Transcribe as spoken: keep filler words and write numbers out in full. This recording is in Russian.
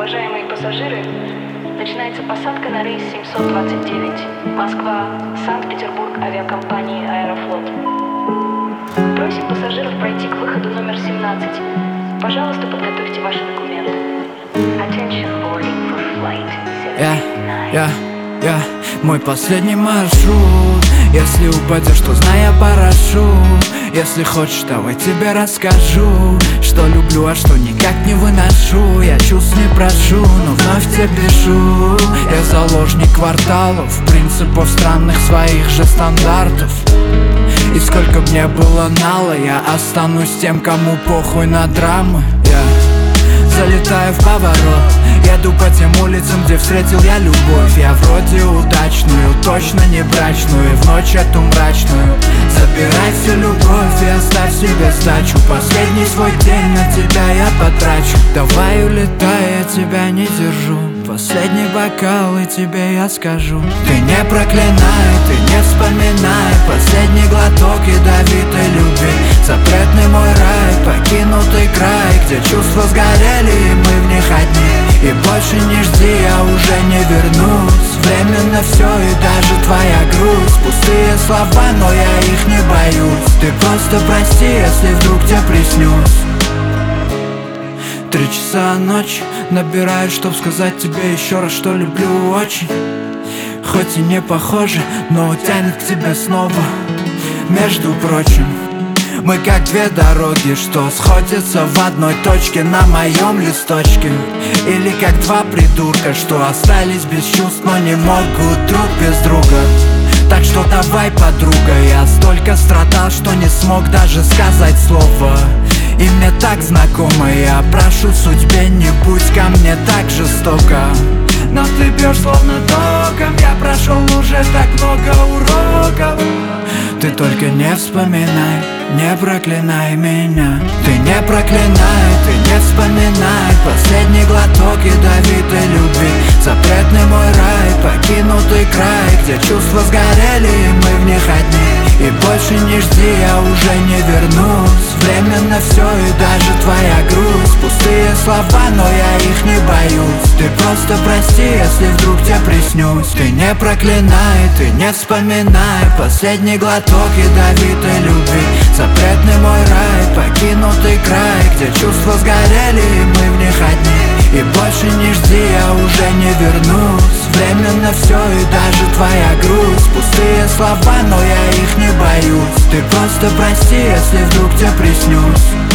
Уважаемые пассажиры, начинается посадка на рейс семьсот двадцать девять. Москва, Санкт-Петербург авиакомпании «Аэрофлот». Просим пассажиров пройти к выходу номер семнадцать. Пожалуйста, подготовьте ваши документы. Attention boarding for flight Я, seven я, я, мой последний маршрут. Если упадешь, то знай, я парашют. Если хочешь, давай тебе расскажу, что люблю, а что никак не выношу. Я чувств не прошу, но вновь тебе пишу. Я заложник кварталов, принципов странных своих же стандартов. И сколько б мне было нало, я останусь тем, кому похуй на драмы. Я залетаю в поворот, еду по тем улицам, где встретил я любовь. Я вроде удачную, точно не брачную, в ночь эту мрачную. Забирай всю любовь и оставь себе сдачу. Последний свой день на тебя я потрачу. Давай улетай, я тебя не держу. Последний бокал и тебе я скажу: ты не проклинай, ты не вспоминай последний глоток ядовитой любви. Запретный мой рай, покинутый край, где чувства сгорели и мы в них одни. И больше не жди, я уже не вернусь. Временно все и даже твоя грусть. Пустые слова, но я их не боюсь. Ты просто прости, если вдруг тебе приснюсь. Три часа ночи набираю, чтоб сказать тебе еще раз, что люблю очень. Хоть и не похоже, но тянет к тебе снова. Между прочим, мы как две дороги, что сходятся в одной точке на моем листочке. Или как два придурка, что остались без чувств, но не могут друг без друга. Так что давай, подруга, я столько страдал, что не смог даже сказать слово. И мне так знакомо, я прошу судьбе, не будь ко мне так жестоко. Но ты бьешь словно током, я прошел уже так много уроков. Ты только не вспоминай, не проклинай меня. Ты не проклинай, ты не вспоминай последний глоток ядовитой любви. Запретный мой рай, покинутый край, где чувства сгорели и мы в них одни. И больше не жди, я уже не вернусь. Временно все и даже твоя грусть. Пустые слова, но я их не боюсь. Ты просто прости, если вдруг тебе приснюсь. Ты не проклинай, ты не вспоминай последний глоток ядовитой любви. Запретный мой рай, покинутый край, где чувства сгорели и мы в них одни. И больше не жди, я уже не вернусь. Временно все и даже твоя грусть. Пустые слова, но я их не боюсь. Ты просто прости, если вдруг тебе приснюсь.